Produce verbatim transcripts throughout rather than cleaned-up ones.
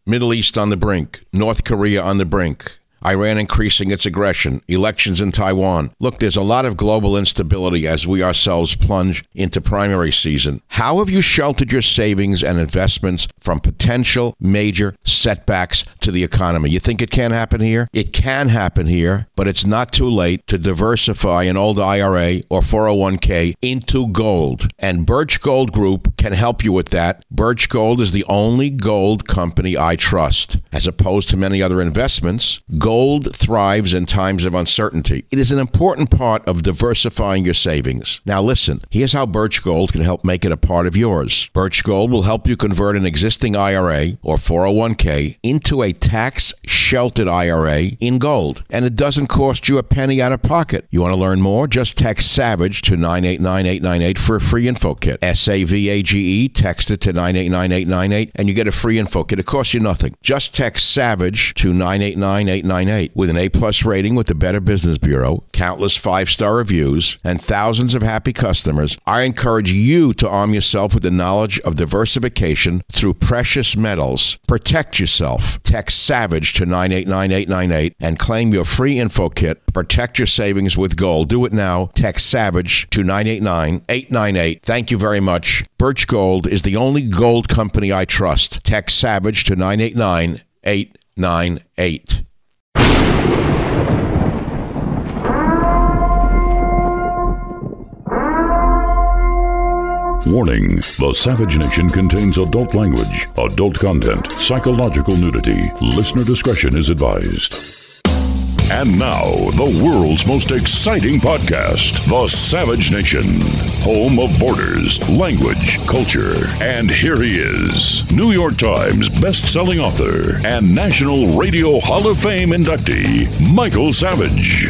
Middle East on the brink. North Korea on the brink. Iran increasing its aggression, elections in Taiwan. Look, there's a lot of global instability as we ourselves plunge into primary season. How have you sheltered your savings and investments from potential major setbacks to the economy? You think it can't happen here? It can happen here, but it's not too late to diversify an old I R A or four oh one k into gold. And Birch Gold Group can help you with that. Birch Gold is the only gold company I trust. As opposed to many other investments, gold thrives in times of uncertainty. It is an important part of diversifying your savings. Now listen, here's how Birch Gold can help make it a part of yours. Birch Gold will help you convert an existing I R A or four oh one k into a tax-sheltered I R A in gold. And it doesn't cost you a penny out of pocket. You want to learn more? Just text SAVAGE to nine eight nine eight nine eight for a free info kit. S A V A G E, text it to nine eight nine eight nine eight and you get a free info kit. It costs you nothing. Just text SAVAGE to nine eight nine eight nine eight. With an A-plus rating with the Better Business Bureau, countless five-star reviews, and thousands of happy customers, I encourage you to arm yourself with the knowledge of diversification through precious metals. Protect yourself. Text SAVAGE to nine eight nine eight nine eight and claim your free info kit. Protect your savings with gold. Do it now. Text SAVAGE to nine eight nine eight nine eight. Thank you very much. Birch Gold is the only gold company I trust. Text SAVAGE to nine eight nine eight nine eight. Warning, the Savage Nation contains adult language, adult content, psychological nudity. Listener discretion is advised. And now, the world's most exciting podcast, The Savage Nation, home of borders, language, culture. And here he is, New York Times best-selling author and National Radio Hall of Fame inductee, Michael Savage.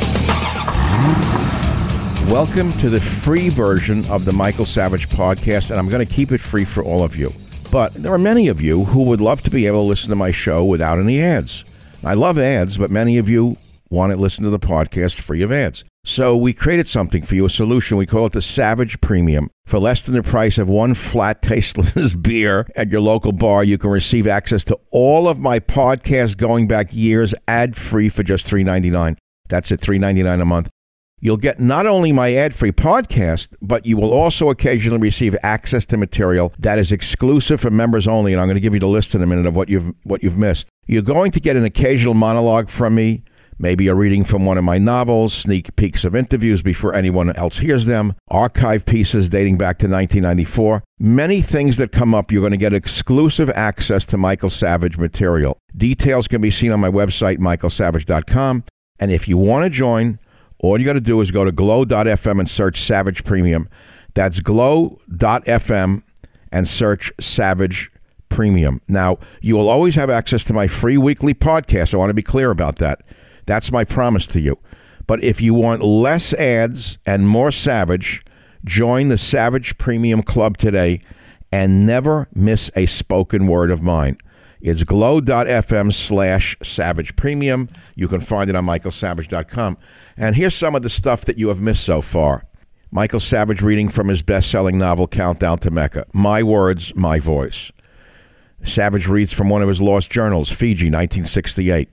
Welcome to the free version of the Michael Savage podcast, and I'm going to keep it free for all of you. But there are many of you who would love to be able to listen to my show without any ads. I love ads, but many of you want to listen to the podcast free of ads. So we created something for you, a solution. We call it the Savage Premium. For less than the price of one flat, tasteless beer at your local bar, you can receive access to all of my podcasts going back years, ad-free for just three dollars and ninety-nine cents. That's at three dollars and ninety-nine cents a month. You'll get not only my ad-free podcast, but you will also occasionally receive access to material that is exclusive for members only, and I'm going to give you the list in a minute of what you've what you've missed. You're going to get an occasional monologue from me, maybe a reading from one of my novels, sneak peeks of interviews before anyone else hears them, archive pieces dating back to nineteen ninety-four. Many things that come up, you're going to get exclusive access to Michael Savage material. Details can be seen on my website, michael savage dot com, and if you want to join, all you got to do is go to glow dot f m and search Savage Premium. That's glow dot f m and search Savage Premium. Now, you will always have access to my free weekly podcast. I want to be clear about that. That's my promise to you. But if you want less ads and more Savage, join the Savage Premium Club today and never miss a spoken word of mine. It's glow dot f m slash Savage Premium. You can find it on michael savage dot com. And here's some of the stuff that you have missed so far. Michael Savage reading from his best-selling novel, Countdown to Mecca. My words, my voice. Savage reads from one of his lost journals, Fiji, nineteen sixty-eight.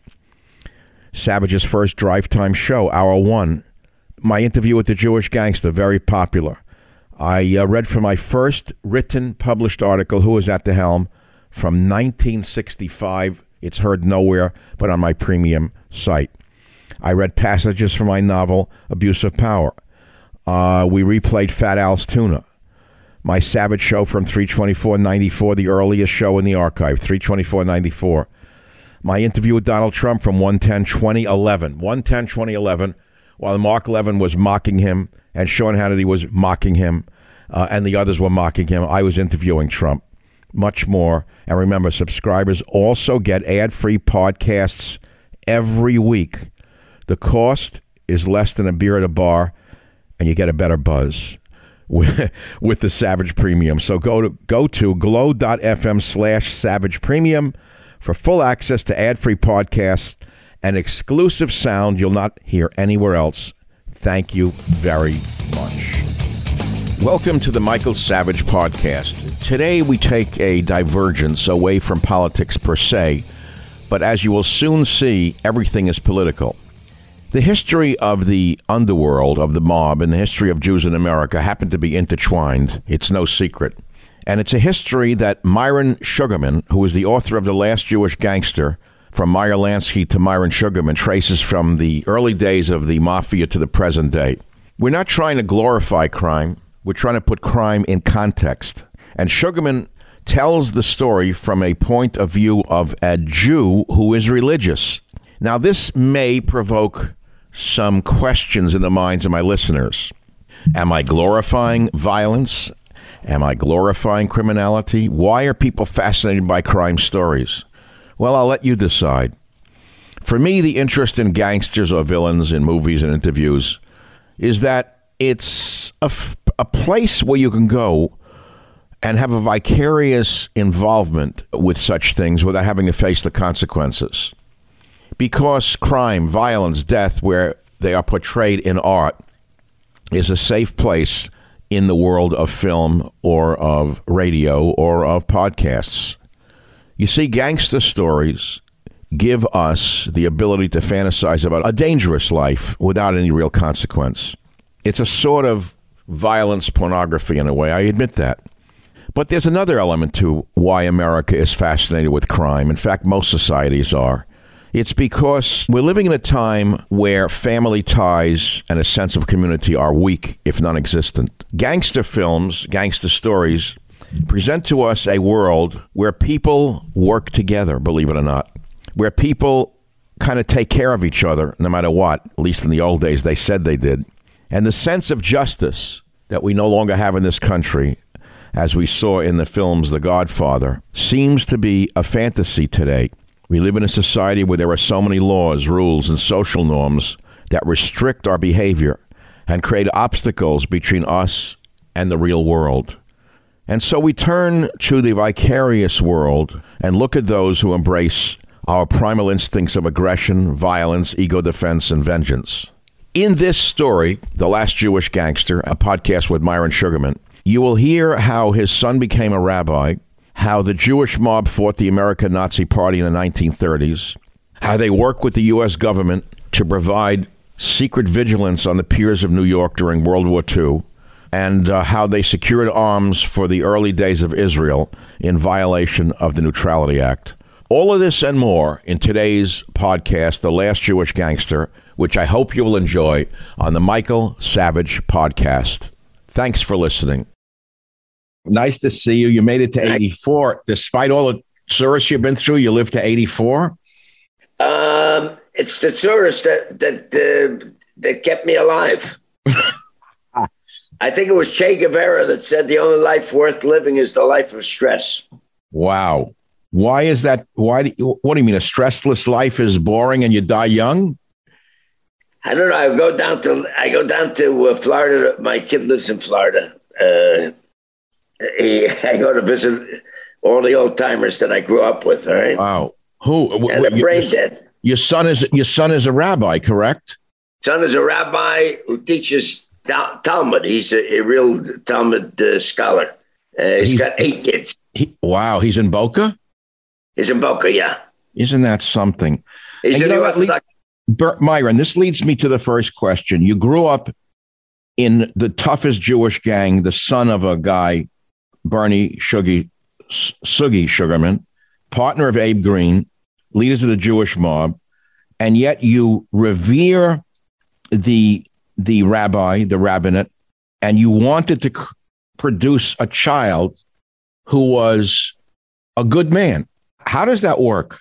Savage's first drive time show, Hour One. My interview with the Jewish gangster, very popular. I uh, read from my first written, published article, Who is at the Helm, from nineteen sixty-five. It's heard nowhere but on my premium site. I read passages from my novel, Abuse of Power. Uh, we replayed Fat Al's Tuna. My Savage show from three twenty-four ninety-four, the earliest show in the archive, three twenty-four ninety-four. My interview with Donald Trump from one ten twenty eleven. one ten twenty eleven, while Mark Levin was mocking him and Sean Hannity was mocking him uh, and the others were mocking him, I was interviewing Trump. Much more. And remember, subscribers also get ad-free podcasts every week. The cost is less than a beer at a bar, and you get a better buzz with, with the Savage Premium. So go to go to glow dot f m slash Savage Premium for full access to ad-free podcasts and exclusive sound you'll not hear anywhere else. Thank you very much. Welcome to the Michael Savage Podcast. Today we take a divergence away from politics per se, but as you will soon see, everything is political. The history of the underworld, of the mob, and the history of Jews in America happen to be intertwined. It's no secret. And it's a history that Myron Sugarman, who is the author of The Last Jewish Gangster, From Meyer Lansky to Myron Sugarman, traces from the early days of the mafia to the present day. We're not trying to glorify crime. We're trying to put crime in context. And Sugarman tells the story from a point of view of a Jew who is religious. Now, this may provoke some questions in the minds of my listeners. Am I glorifying violence? Am I glorifying criminality? Why are people fascinated by crime stories? Well, I'll let you decide. For me, the interest in gangsters or villains in movies and interviews is that it's a, a place where you can go and have a vicarious involvement with such things without having to face the consequences. Because crime, violence, death, where they are portrayed in art, is a safe place in the world of film or of radio or of podcasts. You see, gangster stories give us the ability to fantasize about a dangerous life without any real consequence. It's a sort of violence pornography in a way, I admit that. But there's another element to why America is fascinated with crime. In fact, most societies are. It's because we're living in a time where family ties and a sense of community are weak, if non-existent. Gangster films, gangster stories, present to us a world where people work together, believe it or not, where people kind of take care of each other no matter what. At least in the old days, they said they did. And the sense of justice that we no longer have in this country, as we saw in the films The Godfather, seems to be a fantasy today. We live in a society where there are so many laws, rules, and social norms that restrict our behavior and create obstacles between us and the real world. And so we turn to the vicarious world and look at those who embrace our primal instincts of aggression, violence, ego defense, and vengeance. In this story, The Last Jewish Gangster, a podcast with Myron Sugarman, you will hear how his son became a rabbi, how the Jewish mob fought the American Nazi Party in the nineteen thirties, how they worked with the U S government to provide secret vigilance on the piers of New York during World War Two, and uh, how they secured arms for the early days of Israel in violation of the Neutrality Act. All of this and more in today's podcast, The Last Jewish Gangster, which I hope you will enjoy on the Michael Savage Podcast. Thanks for listening. Nice to see you. You made it to eighty-four. Despite all the tourists you've been through, you lived to eighty-four? Um, it's the tourists that that uh, that kept me alive. I think it was Che Guevara that said the only life worth living is the life of stress. Wow. Why is that? Why? Do you, what do you mean? A stressless life is boring and you die young? I don't know. I go down to I go down to uh, Florida. My kid lives in Florida. Uh, he, I go to visit all the old timers that I grew up with. All right. Wow. Who? And they're brain dead. Your son is your son is a rabbi, correct? Son is a rabbi who teaches Talmud. He's a, a real Talmud uh, scholar. Uh, he's, he's got eight kids. He, wow. He's in Boca? He's in Boca, yeah. Isn't that something? He's and in Orthodox. Bert Myron, this leads me to the first question. You grew up in the toughest Jewish gang, the son of a guy, Bernie Sugi, Sugi Sugarman, partner of Abe Green, leaders of the Jewish mob, and yet you revere the the rabbi, the rabbinate, and you wanted to c- produce a child who was a good man. How does that work?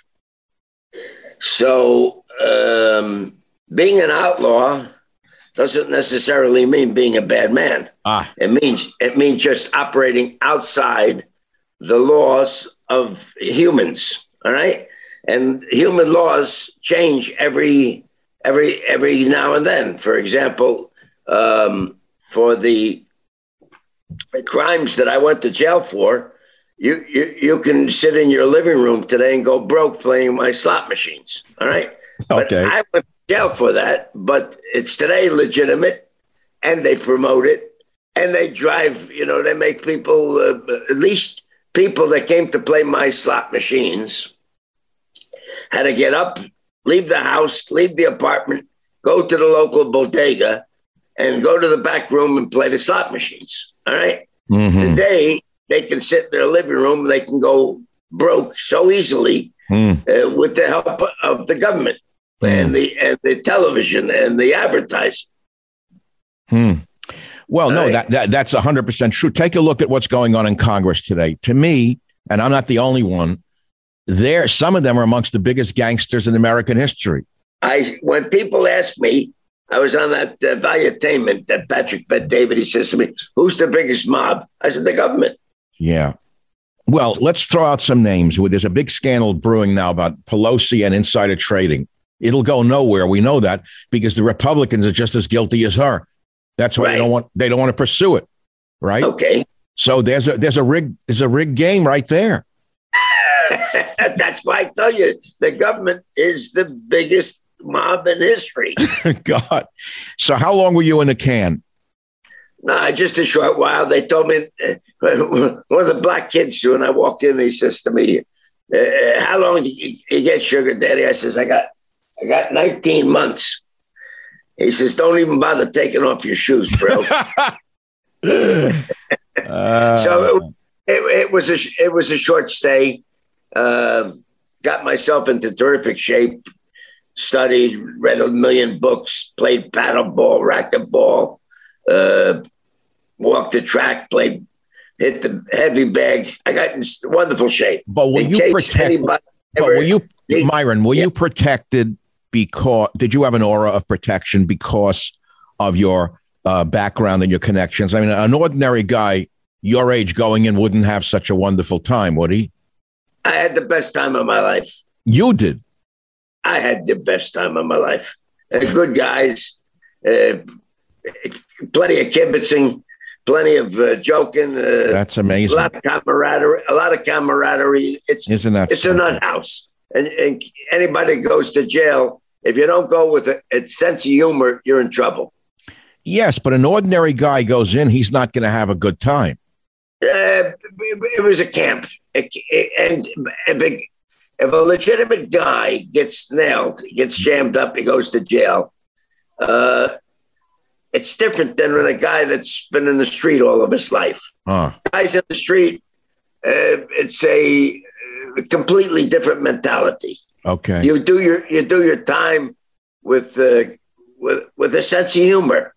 So um, being an outlaw doesn't necessarily mean being a bad man. Ah. It means it means just operating outside the laws of humans. All right. And human laws change every every every now and then. For example, um, for the crimes that I went to jail for, you, you you can sit in your living room today and go broke playing my slot machines. All right. Okay. But I went to jail for that, but it's today legitimate and they promote it. and they drive, you know, they make people, uh, at least people that came to play my slot machines, had to get up, leave the house, leave the apartment, go to the local bodega, and go to the back room and play the slot machines. All right. Mm-hmm. Today, they can sit in their living room. They can go broke so easily mm. uh, with the help of the government mm. and the and the television and the advertising. Hmm. Well, All no, right? that, that that's one hundred percent true. Take a look at what's going on in Congress today. To me, and I'm not the only one, there, some of them are amongst the biggest gangsters in American history. I when people ask me, I was on that uh, valuetainment that Patrick Bet David. He says to me, "Who's the biggest mob?" I said, "The government." Yeah. Well, let's throw out some names. There's a big scandal brewing now about Pelosi and insider trading. It'll go nowhere. We know that because the Republicans are just as guilty as her. That's why right. they don't want they don't want to pursue it. Right. Okay. So there's a there's a rig there's a rigged game right there. That's why I tell you the government is the biggest mob in history. God. So how long were you in the can? No, just a short while. They told me, uh, one of the black kids, when I walked in, he says to me, uh, how long do you, you get sugar daddy? I says, I got, I got nineteen months. He says, don't even bother taking off your shoes, bro. uh, so it, it, it was a, it was a short stay. Uh, got myself into terrific shape, studied, read a million books, played paddleball, racquetball. Uh, walked the track, played, hit the heavy bag. I got in wonderful shape. But were you protected? But were you, Myron? Were yeah. you protected because? Did you have an aura of protection because of your uh, background and your connections? I mean, an ordinary guy your age going in wouldn't have such a wonderful time, would he? I had the best time of my life. You did. I had the best time of my life. Uh, good guys. Uh, Plenty of kibitzing, plenty of uh, joking. Uh, That's amazing. A lot of camaraderie. A lot of camaraderie. It's Isn't that it's something? a nut house, and, and anybody that goes to jail, if you don't go with a, a sense of humor, you're in trouble. Yes, but an ordinary guy goes in, he's not going to have a good time. Uh, it was a camp, it, it, and if, it, if a legitimate guy gets nailed, gets jammed up, he goes to jail. Uh, It's different than when a guy that's been in the street all of his life. Huh. Guys in the street, uh, it's a uh, completely different mentality. Okay, you do your you do your time with uh, with with a sense of humor.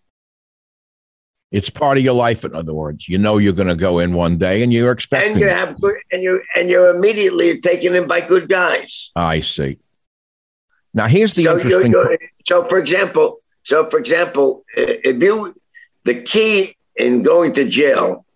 It's part of your life. In other words, you know you're going to go in one day, and you're expecting. And you have good, and you and you're immediately taken in by good guys. I see. Now here's the so interesting. You're, you're, so, for example. So, for example, if you, the key in going to jail,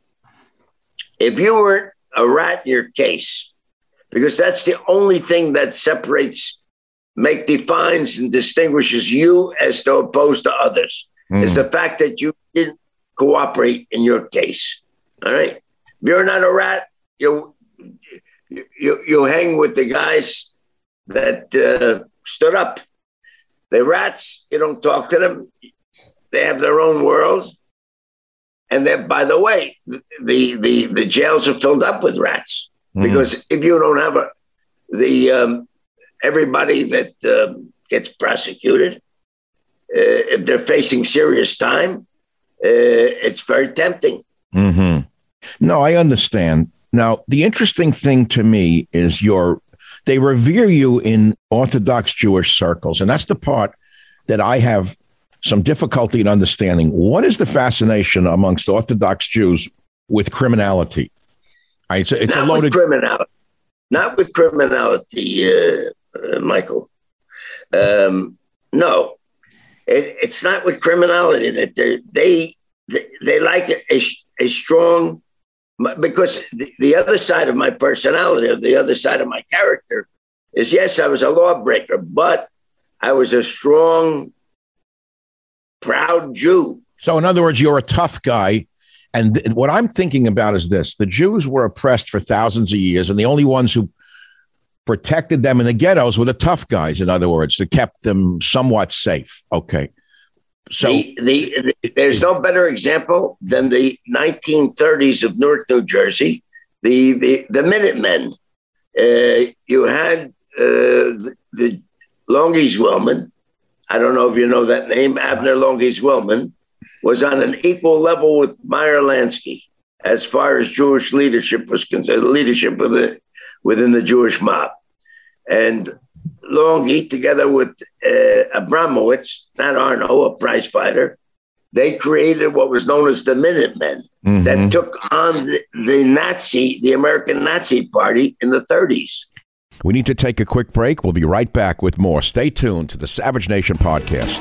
if you were a rat in your case, because that's the only thing that separates, make defines and distinguishes you as to opposed to others, mm. is the fact that you didn't cooperate in your case. All right. If you're not a rat, you you you hang with the guys that uh, stood up. The rats, you don't talk to them. They have their own world. And then, by the way, the, the, the jails are filled up with rats. Mm. Because if you don't have a, the um, everybody that um, gets prosecuted, uh, if they're facing serious time, uh, it's very tempting. Mm-hmm. No, I understand. Now, the interesting thing to me is your they revere you in Orthodox Jewish circles. And that's the part that I have some difficulty in understanding. What is the fascination amongst Orthodox Jews with criminality? I, it's, it's Not a loaded with criminality. Not with criminality, uh, uh, Michael. Um, no, it, it's not with criminality that they they they like a, a strong. Because the, the other side of my personality, or the other side of my character, is yes, I was a lawbreaker, but I was a strong, proud Jew. So, in other words, you're a tough guy. And th- what I'm thinking about is this: the Jews were oppressed for thousands of years, and the only ones who protected them in the ghettos were the tough guys. In other words, that kept them somewhat safe. Okay. So the, the, the there's no better example than the nineteen thirties of Newark, New Jersey, the the, the Minutemen. Uh, you had uh, the, the Longies Wellman. I don't know if you know that name. Abner Longies Wellman was on an equal level with Meyer Lansky as far as Jewish leadership was concerned, leadership within, within the Jewish mob. And Longy, together with uh, Abramowitz, not Arno, a prize fighter, they created what was known as the Minutemen mm-hmm. that took on the, the Nazi, the American Nazi Party in the thirties. We need to take a quick break. We'll be right back with more. Stay tuned to the Savage Nation podcast.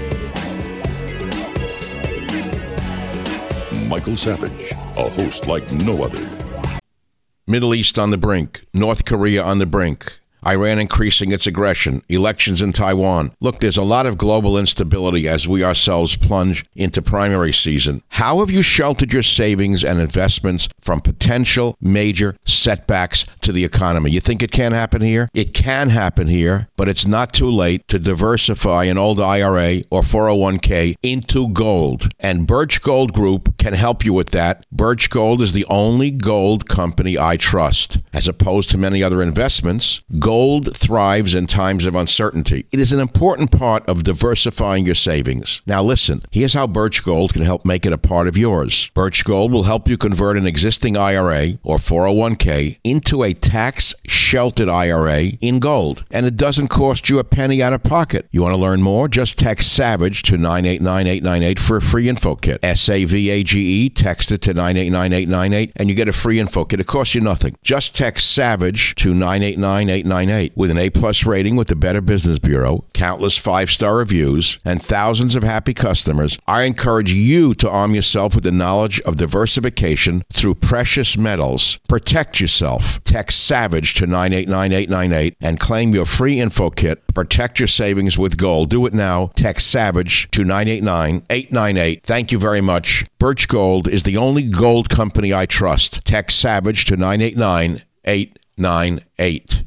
Michael Savage, a host like no other. Middle East on the brink. North Korea on the brink. Iran increasing its aggression, elections in Taiwan. Look, there's a lot of global instability as we ourselves plunge into primary season. How have you sheltered your savings and investments from potential major setbacks to the economy? You think it can happen here? It can happen here, but it's not too late to diversify an old I R A or four oh one k into gold. And Birch Gold Group can help you with that. Birch Gold is the only gold company I trust. As opposed to many other investments, gold Gold thrives in times of uncertainty. It is an important part of diversifying your savings. Now listen, here's how Birch Gold can help make it a part of yours. Birch Gold will help you convert an existing I R A or four oh one k into a tax-sheltered I R A in gold. And it doesn't cost you a penny out of pocket. You want to learn more? Just text SAVAGE to nine eight nine eight nine eight for a free info kit. S A V A G E, text it to nine eight nine eight nine eight and you get a free info kit. It costs you nothing. Just text SAVAGE to nine eight nine eight nine eight. With an A-plus rating with the Better Business Bureau, countless five-star reviews, and thousands of happy customers, I encourage you to arm yourself with the knowledge of diversification through precious metals. Protect yourself. Text SAVAGE to nine eight nine eight nine eight and claim your free info kit. Protect your savings with gold. Do it now. Text SAVAGE to nine eight nine eight nine eight. Thank you very much. Birch Gold is the only gold company I trust. Text SAVAGE to nine eight nine eight nine eight.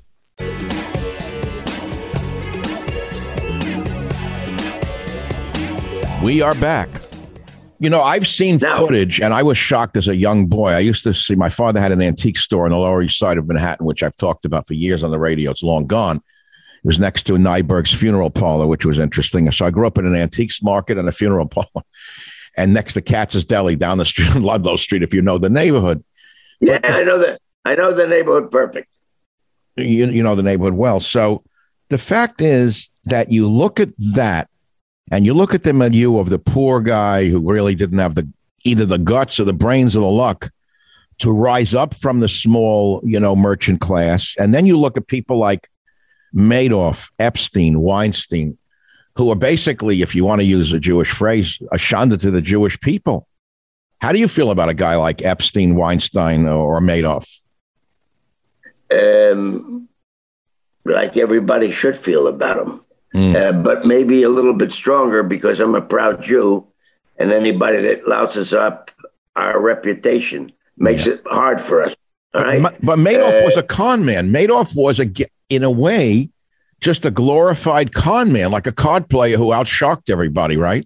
We are back. You know, I've seen now, footage, and I was shocked as a young boy. I used to see, my father had an antique store on the Lower East Side of Manhattan, which I've talked about for years on the radio. It's long gone. It was next to Nyberg's funeral parlor, which was interesting. So I grew up in an antiques market and a funeral parlor, and next to Katz's Deli down the street on Ludlow Street, if you know the neighborhood. Yeah, but, I know that. I know the neighborhood perfect. You, you know the neighborhood well. So the fact is that you look at that, and you look at the milieu of the poor guy who really didn't have the either the guts or the brains or the luck to rise up from the small, you know, merchant class. And then you look at people like Madoff, Epstein, Weinstein, who are basically, if you want to use a Jewish phrase, a shanda to the Jewish people. How do you feel about a guy like Epstein, Weinstein, or Madoff? Um, like everybody should feel about him. Mm. Uh, but maybe a little bit stronger because I'm a proud Jew, and anybody that louses up our reputation makes yeah. it hard for us. All right. But, but Madoff uh, was a con man. Madoff was, a, in a way, just a glorified con man, like a card player who outshocked everybody, right?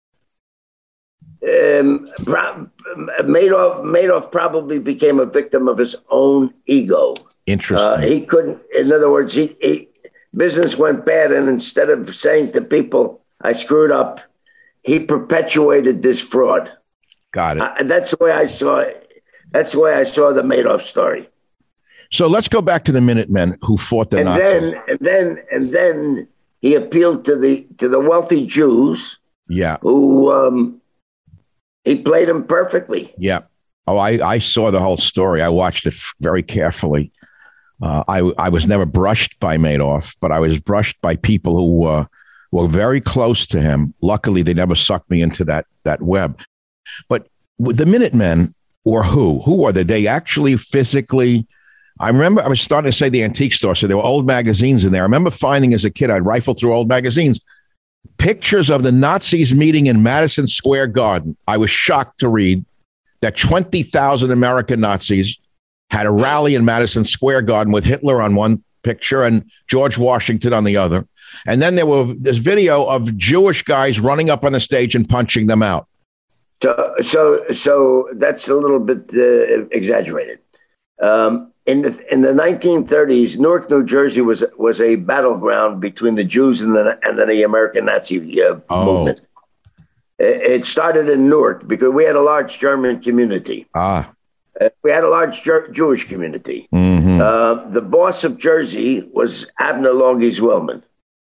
Um, Madoff, Madoff probably became a victim of his own ego. Interesting. Uh, he couldn't, in other words, he, he business went bad, and instead of saying to people, I screwed up, he perpetuated this fraud. Got it. Uh, that's the way I saw it. That's the way I saw the Madoff story. So let's go back to the Minutemen who fought the and Nazis. Then, and then, and then he appealed to the to the wealthy Jews. Yeah. Who um, he played them perfectly. Yeah. Oh, I, I saw the whole story. I watched it very carefully. Uh, I I was never brushed by Madoff, but I was brushed by people who uh, were very close to him. Luckily, they never sucked me into that that web. But the Minutemen were who? Who were they? They actually physically... I remember I was starting to say the antique store, so there were old magazines in there. I remember finding as a kid, I'd rifle through old magazines, pictures of the Nazis meeting in Madison Square Garden. I was shocked to read that twenty thousand American Nazis had a rally in Madison Square Garden with Hitler on one picture and George Washington on the other. And then there were this video of Jewish guys running up on the stage and punching them out. So, so, so that's a little bit uh, exaggerated. Um, in the in the nineteen thirties, Newark, New Jersey was was a battleground between the Jews and the and then the American Nazi uh, oh. movement. It, it started in Newark because we had a large German community. Ah, uh, we had a large Jer- Jewish community. Mm-hmm. Uh, the boss of Jersey was Abner Logies Wellman.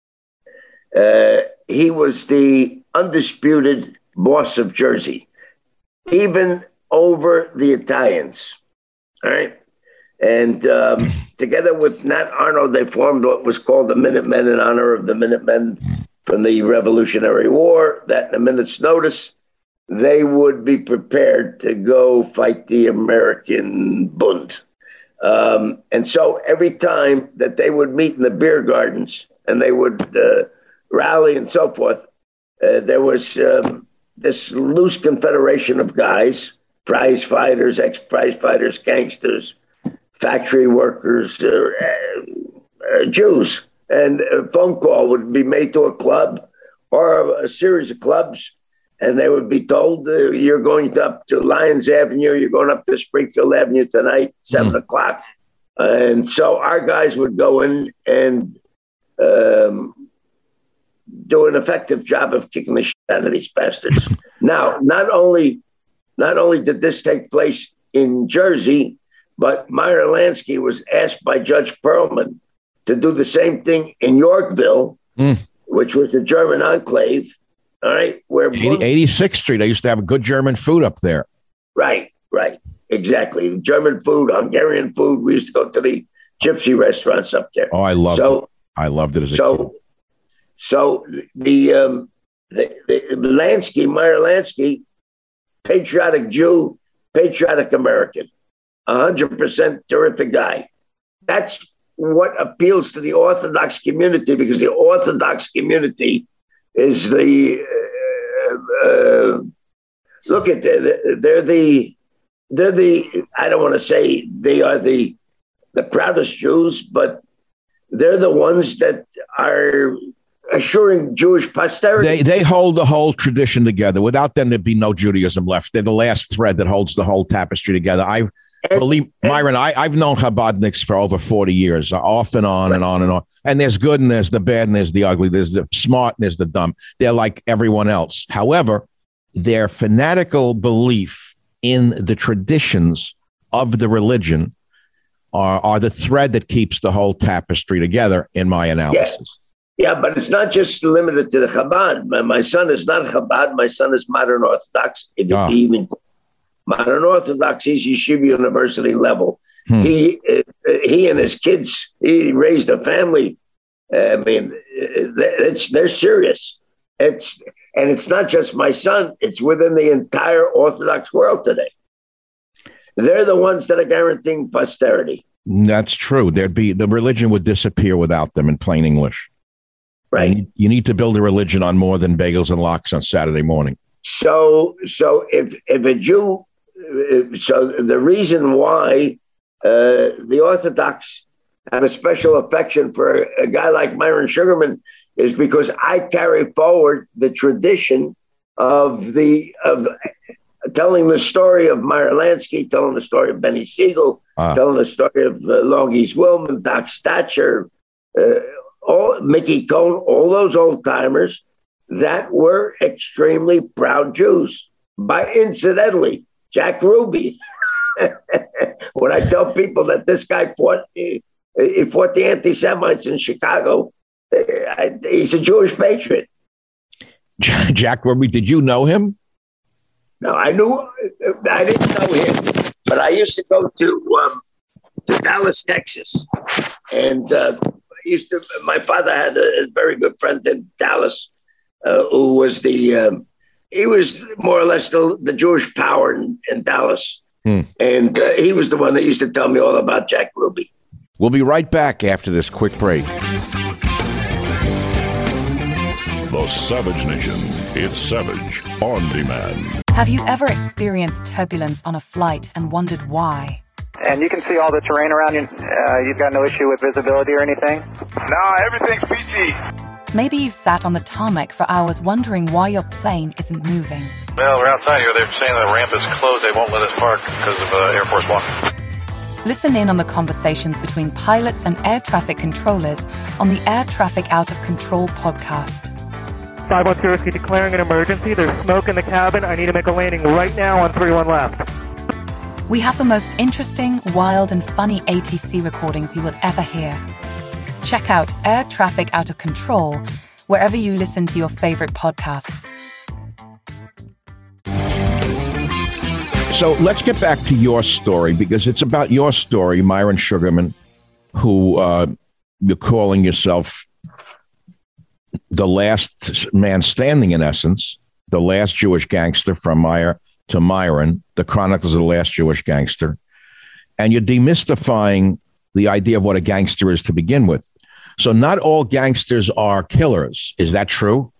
Uh, he was the undisputed boss of Jersey, even over the Italians. All right. And um, together with Nat Arnold, they formed what was called the Minutemen in honor of the Minutemen from the Revolutionary War, that in a minute's notice, they would be prepared to go fight the American Bund. Um, and so every time that they would meet in the beer gardens and they would uh, rally and so forth, uh, there was um, this loose confederation of guys, prize fighters, ex-prize fighters, gangsters, factory workers, uh, uh, Jews. And a phone call would be made to a club or a, a series of clubs, and they would be told, uh, you're going up to Lyons Avenue, you're going up to Springfield Avenue tonight, seven mm. o'clock. And so our guys would go in and um, do an effective job of kicking the shit out of these bastards. Now, not only, not only did this take place in Jersey, but Meyer Lansky was asked by Judge Perlman to do the same thing in Yorkville, mm. which was a German enclave, all right? Where eighty-sixth Street, I used to have good German food up there. Right, right, exactly. German food, Hungarian food. We used to go to the gypsy restaurants up there. Oh, I loved so, it. I loved it as a so, kid. So the, um, the, the Lansky, Meyer Lansky, patriotic Jew, patriotic American. one hundred percent terrific guy. That's what appeals to the Orthodox community, because the Orthodox community is the uh, uh, look at the, they're the they're the I don't want to say they are the the proudest Jews, but they're the ones that are assuring Jewish posterity. They they hold the whole tradition together. Without them, there'd be no Judaism left. They're the last thread that holds the whole tapestry together. I And, Believe Myron, I, I've known Chabadniks for over forty years, off and on right. and on and on. And there's good and there's the bad and there's the ugly. There's the smart and there's the dumb. They're like everyone else. However, their fanatical belief in the traditions of the religion are, are the thread that keeps the whole tapestry together, in my analysis. Yeah, yeah, but it's not just limited to the Chabad. My, my son is not Chabad. My son is modern Orthodox. If oh. he even Modern Orthodox, he's Yeshiva University level. Hmm. He uh, he and his kids, he raised a family. Uh, I mean, it's they're serious. It's and it's not just my son. It's within the entire Orthodox world today. They're the ones that are guaranteeing posterity. That's true. There'd be the religion would disappear without them, in plain English. Right. You need, you need to build a religion on more than bagels and lox on Saturday morning. So so if if a Jew So the reason why uh, the Orthodox have a special affection for a guy like Myron Sugarman is because I carry forward the tradition of the of telling the story of Meyer Lansky, telling the story of Benny Siegel, ah. telling the story of uh, Logies Wellman, Doc Stacher, uh, all Mickey Cohn, all those old timers that were extremely proud Jews. By incidentally, Jack Ruby. When I tell people that this guy fought, he, he fought the anti-Semites in Chicago, I, he's a Jewish patriot. Jack Ruby, did you know him? No, I knew, I didn't know him, but I used to go to um, to Dallas, Texas, and uh, used to. My father had a very good friend in Dallas, uh, who was the. Um, He was more or less the, the Jewish power in, in Dallas. Hmm. And uh, he was the one that used to tell me all about Jack Ruby. We'll be right back after this quick break. The Savage Nation. It's Savage on Demand. Have you ever experienced turbulence on a flight and wondered why? And you can see all the terrain around you. Uh, you've got no issue with visibility or anything? No, everything's P G. Maybe you've sat on the tarmac for hours wondering why your plane isn't moving. Well, we're outside here. They're saying the ramp is closed. They won't let us park because of uh, Air Force One. Listen in on the conversations between pilots and air traffic controllers on the Air Traffic Out of Control podcast. five one zero, declaring an emergency. There's smoke in the cabin. I need to make a landing right now on three one left. We have the most interesting, wild, and funny A T C recordings you will ever hear. Check out Air Traffic Out of Control wherever you listen to your favorite podcasts. So let's get back to your story, because it's about your story, Myron Sugarman, who uh, you're calling yourself the last man standing, in essence, the last Jewish gangster from Meyer to Myron, the Chronicles of the Last Jewish Gangster. And you're demystifying the idea of what a gangster is to begin with. So not all gangsters are killers. Is that true?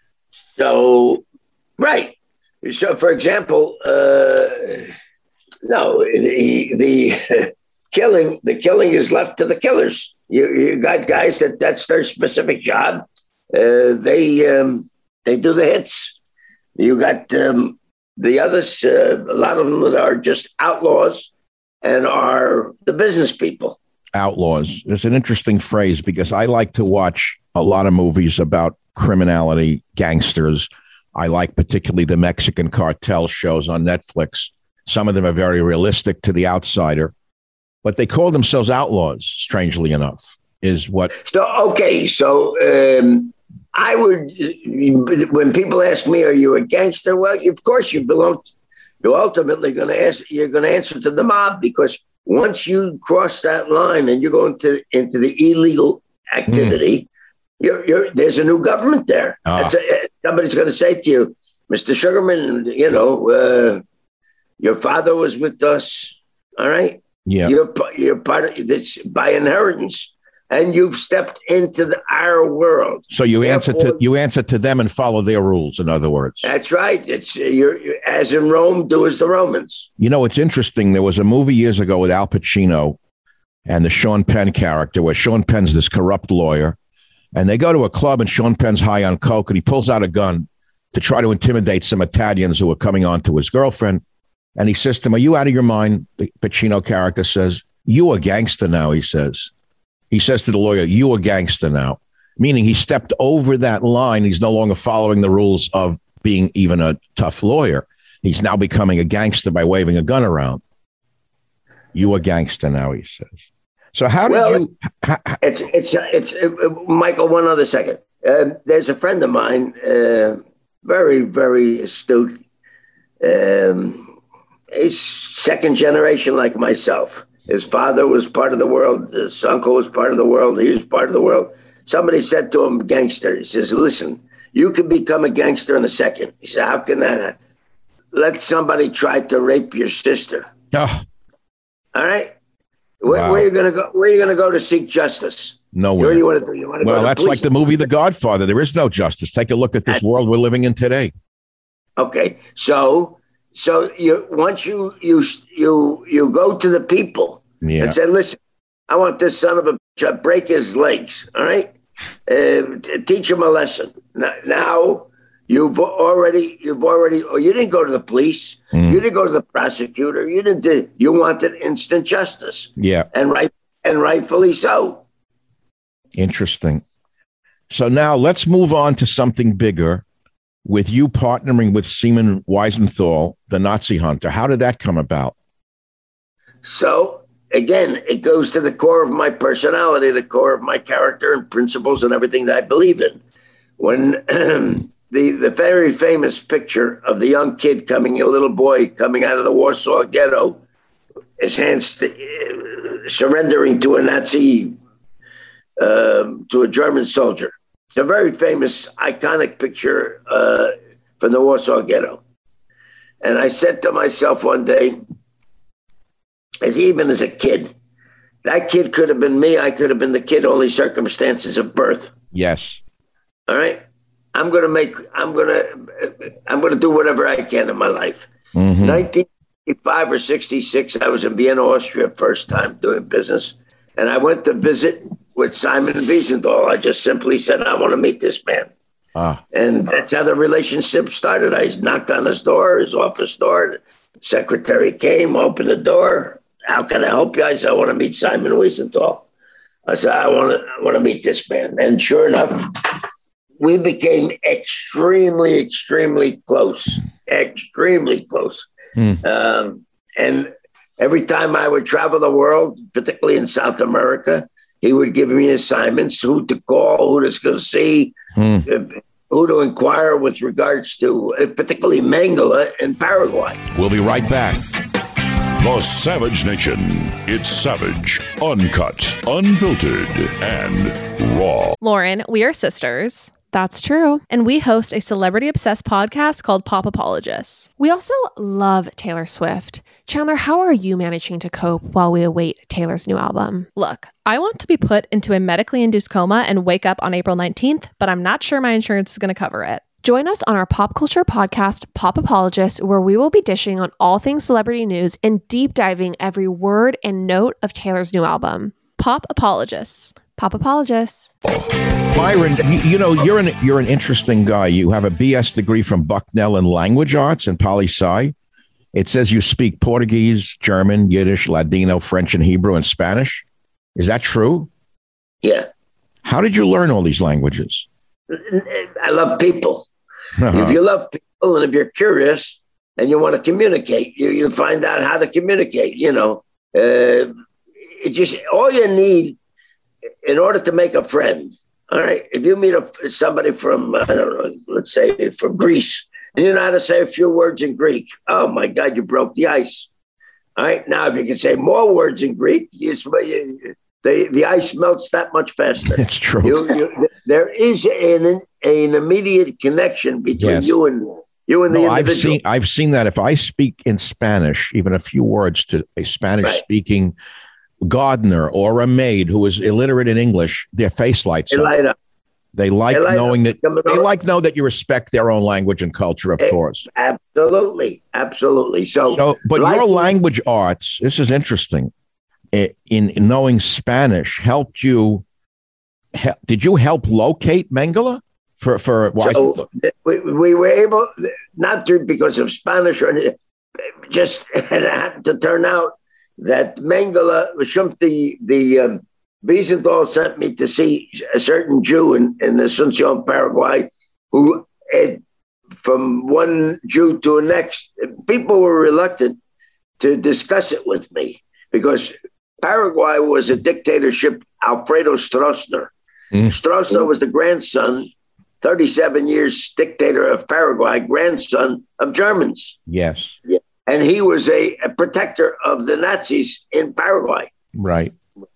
So, right. So, for example, uh, no, the, the killing, the killing is left to the killers. You, you got guys that that's their specific job. Uh, they um, they do the hits. You got um, the others. Uh, a lot of them that are just outlaws and are the business people. Outlaws. It's an interesting phrase, because I like to watch a lot of movies about criminality, gangsters. I like particularly the Mexican cartel shows on Netflix. Some of them are very realistic to the outsider, but they call themselves outlaws, strangely enough, is what. So, okay. So um, I would, when people ask me, are you a gangster? Well, of course you belong. You're ultimately going to ask, you're going to answer to the mob, because once you cross that line and you go into, into the illegal activity, mm. You're, you're, there's a new government there. Ah. A, somebody's going to say to you, Mister Sugarman, you know, uh, your father was with us. All right. Yeah. You're, you're part of this by inheritance, and you've stepped into the, our world. So you Therefore, answer to you answer to them and follow their rules. In other words, that's right. It's you're, you're as in Rome, do as the Romans. You know, it's interesting. There was a movie years ago with Al Pacino and the Sean Penn character, where Sean Penn's this corrupt lawyer. And they go to a club, and Sean Penn's high on coke, and he pulls out a gun to try to intimidate some Italians who are coming on to his girlfriend. And he says to him, are you out of your mind? The Pacino character says, you a gangster now, he says. He says to the lawyer, you a gangster now, meaning he stepped over that line. He's no longer following the rules of being even a tough lawyer. He's now becoming a gangster by waving a gun around. You a gangster now, he says. So how did well, you? How, it's it's it's uh, Michael. One other second. Uh, there's a friend of mine, uh, very very astute. Um, he's second generation like myself. His father was part of the world. His uncle was part of the world. He was part of the world. Somebody said to him, "Gangster." He says, "Listen, you can become a gangster in a second." He said, "How can that happen? Let somebody try to rape your sister." Oh. All right. Where, Wow. where are you gonna go? Where are you gonna go to seek justice? Nowhere. Where do you want to do? You want to well, go to that's police? like the movie The Godfather. There is no justice. Take a look at this world we're living in today. Okay, so so you once you you you you go to the people Yeah. and say, "Listen, I want this son of a bitch to break his legs." All right, uh, t- teach him a lesson. Now, now you've already you've already. Oh, you didn't go to the police. Mm. You didn't go to the prosecutor. You didn't. Do, you wanted instant justice. Yeah, and right and rightfully so. Interesting. So now let's move on to something bigger, with you partnering with Seaman Wiesenthal, the Nazi hunter. How did that come about? So again, it goes to the core of my personality, the core of my character and principles and everything that I believe in. When the the very famous picture of the young kid coming, a little boy coming out of the Warsaw Ghetto, his hands st- surrendering to a Nazi, um, to a German soldier. It's a very famous, iconic picture uh, from the Warsaw Ghetto. And I said to myself one day, as even as a kid, that kid could have been me. I could have been the kid, only circumstances of birth. Yes. All right. I'm going to make, I'm going to, I'm going to do whatever I can in my life. Mm-hmm. nineteen, sixty-five or sixty-six, I was in Vienna, Austria, first time doing business. And I went to visit with Simon Wiesenthal. I just simply said, I want to meet this man. Ah. And that's how the relationship started. I knocked on his door, his office door. The secretary came, opened the door. How can I help you? I said, I want to meet Simon Wiesenthal. I said, I want to, I want to meet this man. And sure enough, we became extremely, extremely close, extremely close. Mm. Um, and every time I would travel the world, particularly in South America, he would give me assignments, who to call, who to go see, mm. uh, who to inquire with regards to, uh, particularly Mengele in Paraguay. We'll be right back. The Savage Nation. It's savage, uncut, unfiltered, and raw. Lauren, we are sisters. That's true. And we host a celebrity-obsessed podcast called Pop Apologists. We also love Taylor Swift. Chandler, how are you managing to cope while we await Taylor's new album? Look, I want to be put into a medically induced coma and wake up on April nineteenth, but I'm not sure my insurance is going to cover it. Join us on our pop culture podcast, Pop Apologists, where we will be dishing on all things celebrity news and deep diving every word and note of Taylor's new album. Pop Apologists. Pop Apologists. Byron, you, you know, you're an you're an interesting guy. You have a B S degree from Bucknell in language arts and poli-sci. It says you speak Portuguese, German, Yiddish, Ladino, French, and Hebrew, and Spanish. Is that true? Yeah. How did you learn all these languages? I love people. Uh-huh. If you love people and if you're curious and you want to communicate, you, you find out how to communicate, you know. Uh, it just, all you need in order to make a friend, all right, if you meet a, somebody from, I don't know, let's say from Greece, and you know how to say a few words in Greek, oh my God, you broke the ice. All right, now if you can say more words in Greek, you, you, the, the ice melts that much faster. It's true. You, you, there is an, an immediate connection between yes. you and you and the no, individual. I've seen, I've seen that. If I speak in Spanish, even a few words to a Spanish-speaking right. gardener or a maid who is illiterate in English, their face lights they up. Light up. They like they knowing up. that they like know that you respect their own language and culture, of it, course. Absolutely, absolutely. So, so but like, your language arts, this is interesting. In, in knowing Spanish, helped you. He, did you help locate Mengele for for? So we, we were able not to because of Spanish or anything. Just it happened to turn out that Mengele, the the um, Wiesenthal sent me to see a certain Jew in, in Asunción, Paraguay, who had, from one Jew to the next, people were reluctant to discuss it with me because Paraguay was a dictatorship, Alfredo Stroessner. Mm. Stroessner was the grandson, thirty-seven years dictator of Paraguay, grandson of Germans. Yes. Yeah. And he was a, a protector of the Nazis in Paraguay. Right.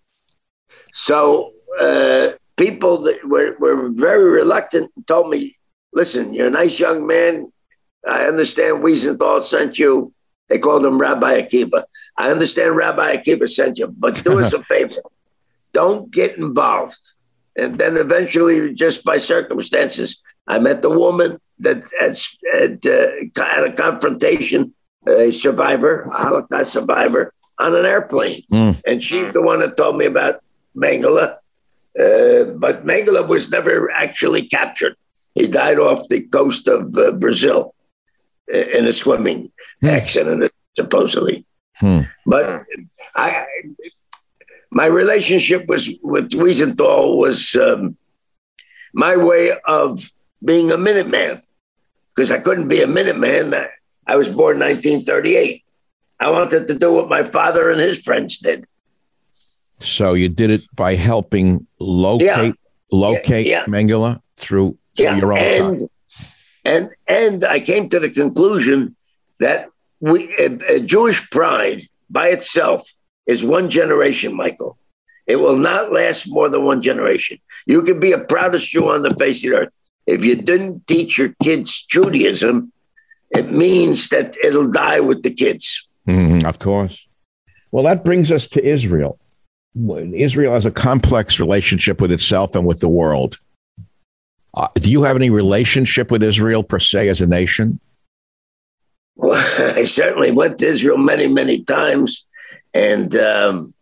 So uh, people that were, were very reluctant told me, listen, you're a nice young man. I understand Wiesenthal sent you. They called him Rabbi Akiva. I understand Rabbi Akiva sent you, but do us a favor. Don't get involved. And then eventually, just by circumstances, I met the woman that had, uh, had a confrontation, a survivor, a Holocaust survivor, on an airplane. Mm. And she's the one that told me about Mengele. Uh, but Mengele was never actually captured. He died off the coast of uh, Brazil in a swimming mm. accident, supposedly. Mm. But I, my relationship was with Wiesenthal was um, my way of being a Minuteman, because I couldn't be a Minuteman. I, I was born in nineteen thirty-eight. I wanted to do what my father and his friends did. So you did it by helping locate yeah. locate yeah, yeah. Mengele through, through yeah. your own and, time. And and I came to the conclusion that we a, a Jewish pride by itself is one generation, Michael. It will not last more than one generation. You can be a proudest Jew on the face of the earth. If you didn't teach your kids Judaism, it means that it'll die with the kids. Mm-hmm, of course. Well, that brings us to Israel. Israel has a complex relationship with itself and with the world. Uh, do you have any relationship with Israel per se as a nation? Well, I certainly went to Israel many, many times. And um,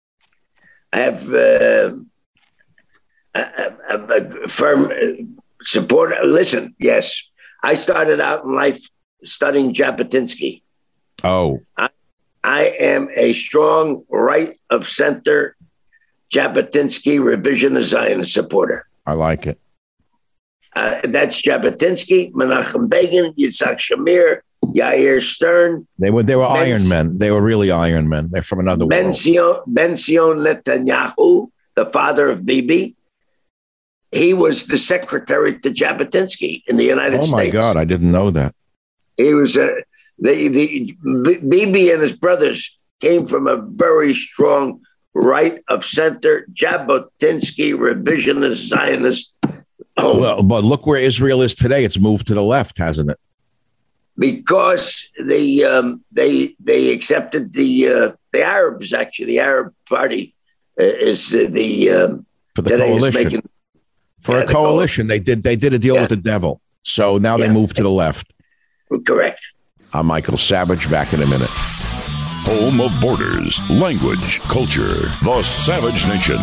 I have uh, a, a, a firm support. Listen, yes, I started out in life studying Jabotinsky. Oh. I, I am a strong right of center Jabotinsky revisionist Zionist supporter. I like it. Uh, that's Jabotinsky, Menachem Begin, Yitzhak Shamir, Yair Stern. They were they were Ben, Iron Men. They were really Iron Men. They're from another Ben world. Zion, Ben Zion Netanyahu, the father of Bibi. He was the secretary to Jabotinsky in the United States. Oh my God, I didn't know that. He was a the the Bibi and his brothers came from a very strong right of center Jabotinsky revisionist Zionist home. Well, but look where Israel is today. It's moved to the left, hasn't it? Because they um, they they accepted the uh, the Arabs. Actually, the Arab Party uh, is uh, the um, for the coalition. Making, for yeah, a coalition, the they did they did a deal yeah. with the devil. So now yeah. they moved to the left. Correct. I'm Michael Savage. Back in a minute. Home of borders, language, culture, the Savage Nation.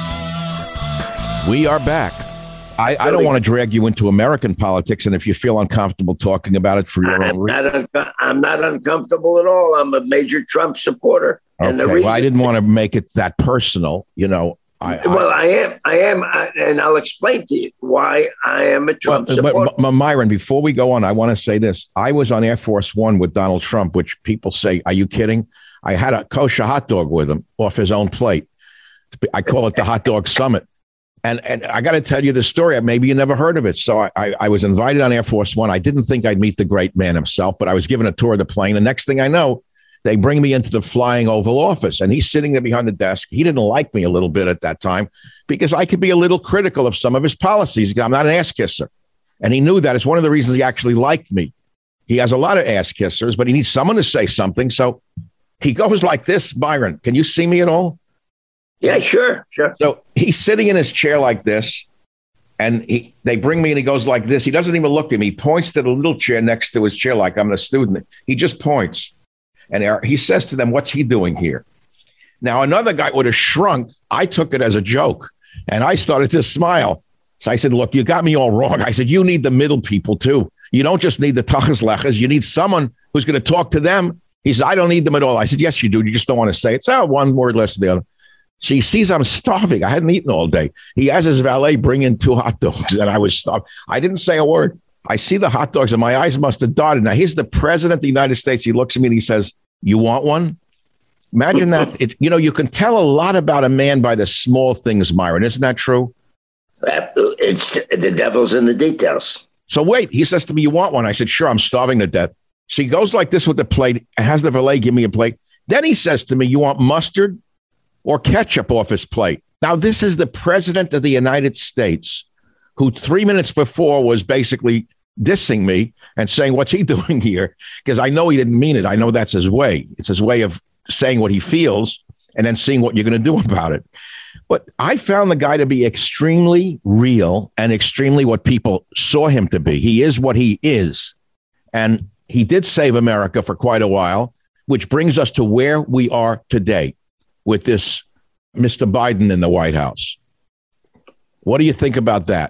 We are back. I, I don't want to drag you into American politics, and if you feel uncomfortable talking about it for your I'm own reason. Not un- I'm not uncomfortable at all. I'm a major Trump supporter. Okay. And the well, reason- I didn't want to make it that personal, you know. I, well, I, I am, I am, I, and I'll explain to you why I am a Trump well, supporter. But, but Myron, before we go on, I want to say this. I was on Air Force One with Donald Trump, which people say, are you kidding? I had a kosher hot dog with him off his own plate. I call it the hot dog summit. And and I got to tell you the story. Maybe you never heard of it. So I, I, I was invited on Air Force One. I didn't think I'd meet the great man himself, but I was given a tour of the plane. The next thing I know, they bring me into the flying Oval Office, and he's sitting there behind the desk. He didn't like me a little bit at that time because I could be a little critical of some of his policies. I'm not an ass kisser. And he knew that. It's one of the reasons he actually liked me. He has a lot of ass kissers, but he needs someone to say something. So he goes like this. Byron, can you see me at all? Yeah, sure, sure. So he's sitting in his chair like this, and he they bring me and he goes like this. He doesn't even look at me. He points to the little chair next to his chair like I'm the student. He just points. And he says to them, what's he doing here? Now, another guy would have shrunk. I took it as a joke, and I started to smile. So I said, look, you got me all wrong. I said, you need the middle people, too. You don't just need the tachas lechas. You need someone who's going to talk to them. He said, I don't need them at all. I said, yes, you do. You just don't want to say it. So one word less than the other. She sees I'm starving. I hadn't eaten all day. He has his valet bring in two hot dogs, and I was starved. I didn't say a word. I see the hot dogs, and my eyes must have darted. Now, here's the president of the United States. He looks at me, and he says, you want one? Imagine that. It, you know, you can tell a lot about a man by the small things, Myron. Isn't that true? It's the devil's in the details. So wait, he says to me, you want one? I said, sure, I'm starving to death. So he goes like this with the plate and has the valet give me a plate. Then he says to me, you want mustard or ketchup off his plate? Now, this is the president of the United States who three minutes before was basically dissing me and saying, what's he doing here? Because I know he didn't mean it. I know that's his way. It's his way of saying what he feels and then seeing what you're going to do about it. But I found the guy to be extremely real and extremely what people saw him to be. He is what he is. And he did save America for quite a while, which brings us to where we are today with this Mister Biden in the White House. What do you think about that?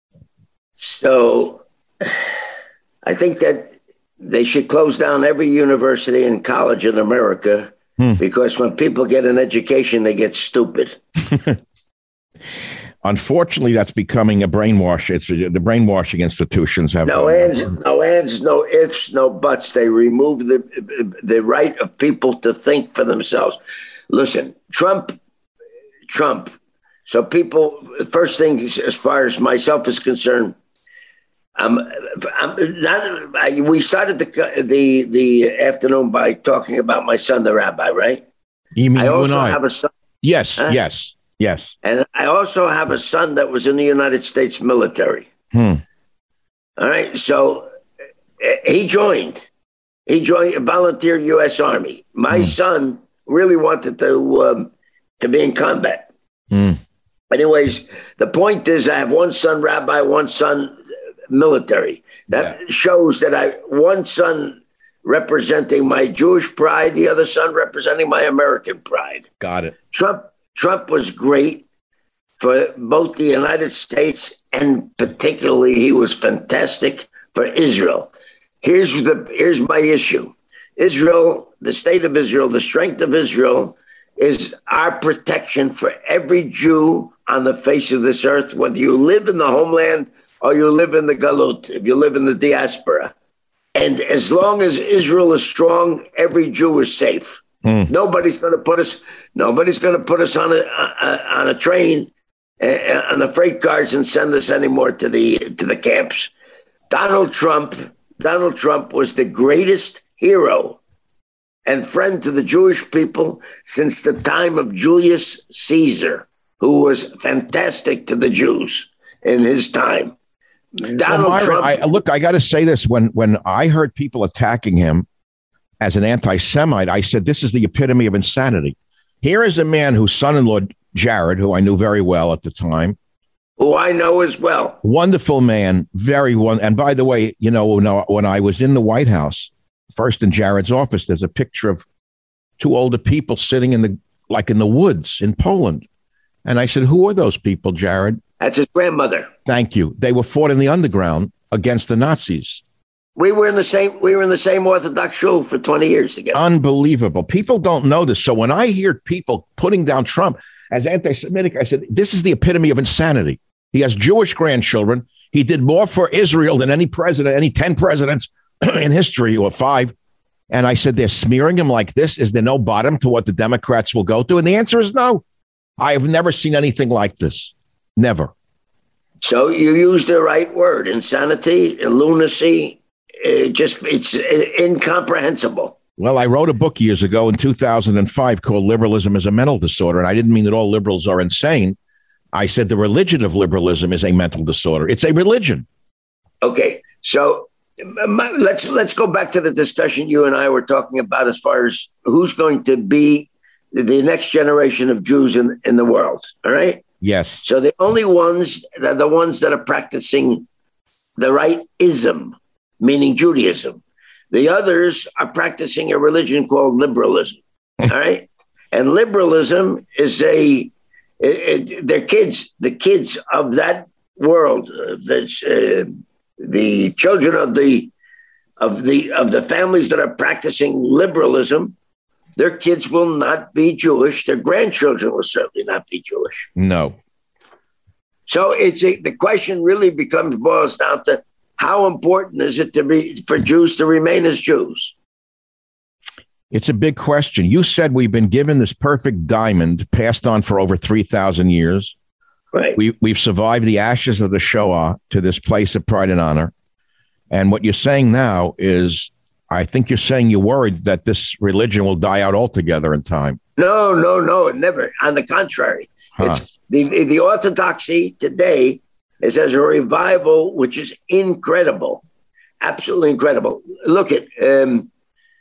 So I think that they should close down every university and college in America hmm. because when people get an education, they get stupid. Unfortunately, that's becoming a brainwash. It's the brainwashing institutions have no ands, no ands, no ifs, no buts. They remove the the right of people to think for themselves. Listen, Trump, Trump. So people, first thing, as far as myself is concerned, um, I'm not. I, we started the the the afternoon by talking about my son, the rabbi, right? You mean I you also and I? have a son. Yes, huh? yes. Yes. And I also have a son that was in the United States military. Hmm. All right. So uh, he joined. He joined, volunteer U S Army. My hmm. son really wanted to um, to be in combat. Hmm. Anyways, the point is I have one son rabbi, one son military. That yeah. shows that I one son representing my Jewish pride, the other son representing my American pride. Got it. Trump Trump was great for both the United States, and particularly he was fantastic for Israel. Here's the here's my issue. Israel, the state of Israel, the strength of Israel is our protection for every Jew on the face of this earth, whether you live in the homeland or you live in the galut, if you live in the diaspora. And as long as Israel is strong, every Jew is safe. Mm. Nobody's going to put us. Nobody's going to put us on a, a on a train uh, on the freight cars and send us anymore to the to the camps. Donald Trump. Donald Trump was the greatest hero and friend to the Jewish people since the time of Julius Caesar, who was fantastic to the Jews in his time. Donald well, Myron, Trump. I, look, I got to say this. When when I heard people attacking him as an anti-Semite, I said, this is the epitome of insanity. Here is a man whose son-in-law, Jared, who I knew very well at the time. Who I know as well. Wonderful man. Very one. And by the way, you know, when I, when I was in the White House, first in Jared's office, there's a picture of two older people sitting in the, like in the woods in Poland. And I said, who are those people, Jared? That's his grandmother. Thank you. They were fought in the underground against the Nazis. We were in the same. We were in the same Orthodox shul for twenty years together. Unbelievable. People don't know this. So when I hear people putting down Trump as anti-Semitic, I said, this is the epitome of insanity. He has Jewish grandchildren. He did more for Israel than any president, any ten presidents in history, or five. And I said, they're smearing him like this. Is there no bottom to what the Democrats will go to? And the answer is no. I have never seen anything like this. Never. So you used the right word, insanity and lunacy. It just it's incomprehensible. Well, I wrote a book years ago in two thousand five called Liberalism is a Mental Disorder. And I didn't mean that all liberals are insane. I said the religion of liberalism is a mental disorder. It's a religion. Okay. So my, let's let's go back to the discussion you and I were talking about as far as who's going to be the next generation of Jews in, in the world. All right. Yes. So the only ones that are the ones that are practicing the right ism, meaning Judaism. The others are practicing a religion called liberalism. All right. And liberalism is a, it, it, they're kids, the kids of that world, uh, that's, uh, the children of the, of the, of the families that are practicing liberalism. Their kids will not be Jewish. Their grandchildren will certainly not be Jewish. No. So it's a, the question really becomes boils down to how important is it to be for Jews to remain as Jews? It's a big question. You said we've been given this perfect diamond passed on for over three thousand years. Right. We, we've survived the ashes of the Shoah to this place of pride and honor. And what you're saying now is, I think you're saying you're worried that this religion will die out altogether in time. No, no, no, it never. On the contrary, huh. it's the, the the orthodoxy today is as a revival, which is incredible, absolutely incredible. Look at um,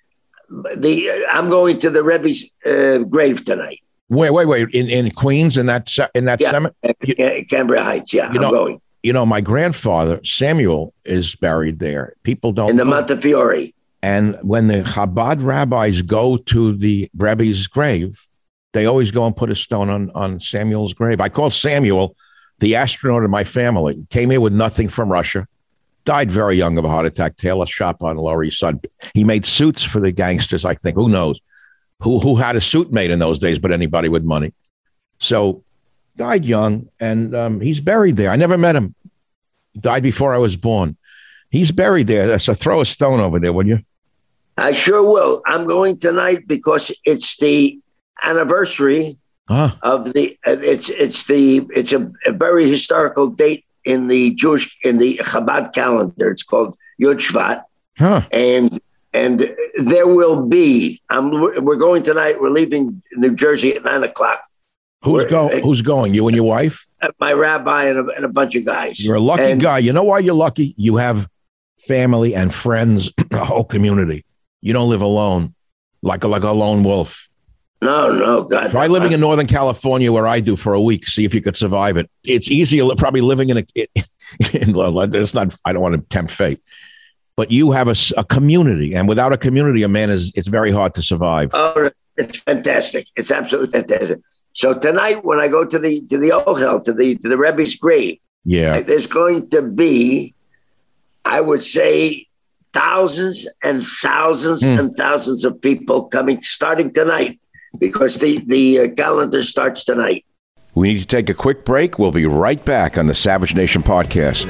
the. I'm going to the Rebbe's uh, grave tonight. Wait, wait, wait! In in Queens, in that in that yeah, cemetery, Canberra Heights. Yeah, you I'm know, going. You know, my grandfather Samuel is buried there. People don't in the know. Montefiore. And when the Chabad rabbis go to the Rebbe's grave, they always go and put a stone on, on Samuel's grave. I call Samuel the astronaut of my family. Came here with nothing from Russia. Died very young of a heart attack. Tailor shop on Lower East Side. He made suits for the gangsters, I think. Who knows? Who, who had a suit made in those days but anybody with money. So died young, and um, he's buried there. I never met him. Died before I was born. He's buried there. So throw a stone over there, will you? I sure will. I'm going tonight because it's the anniversary huh. of the. It's it's the it's a, a very historical date in the Jewish in the Chabad calendar. It's called Yud Shvat, huh. and and there will be. I'm. We're going tonight. We're leaving New Jersey at nine o'clock. Who's going? Who's going? You and your wife? My rabbi and a, and a bunch of guys. You're a lucky and, guy. You know why you're lucky? You have family and friends, a whole community. You don't live alone, like a, like a lone wolf. No, no, God. Try living in Northern California where I do for a week. See if you could survive it. It's easier probably living in a, in, well, it's not, I don't want to tempt fate. but you have a, s- a community, and without a community, a man is it's very hard to survive. Oh, it's fantastic. It's absolutely fantastic. So tonight, when I go to the to the Ohel, to the to the Rebbe's grave, Yeah. there's going to be, I would say, thousands and thousands Mm. and thousands of people coming starting tonight, because the the uh, calendar starts tonight. We need to take a quick break. We'll be right back on the Savage Nation podcast.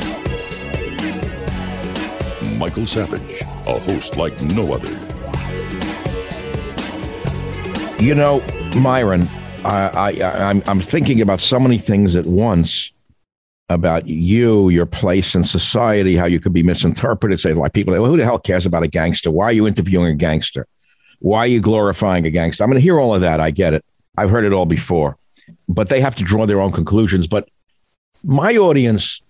Michael Savage, a host like no other. You know, Myron, I, I, I'm, I'm thinking about so many things at once about you, your place in society, how you could be misinterpreted. Say, like, people, well, who the hell cares about a gangster? Why are you interviewing a gangster? Why are you glorifying a gangster? I'm going to hear all of that. I get it. I've heard it all before. But they have to draw their own conclusions. But my audience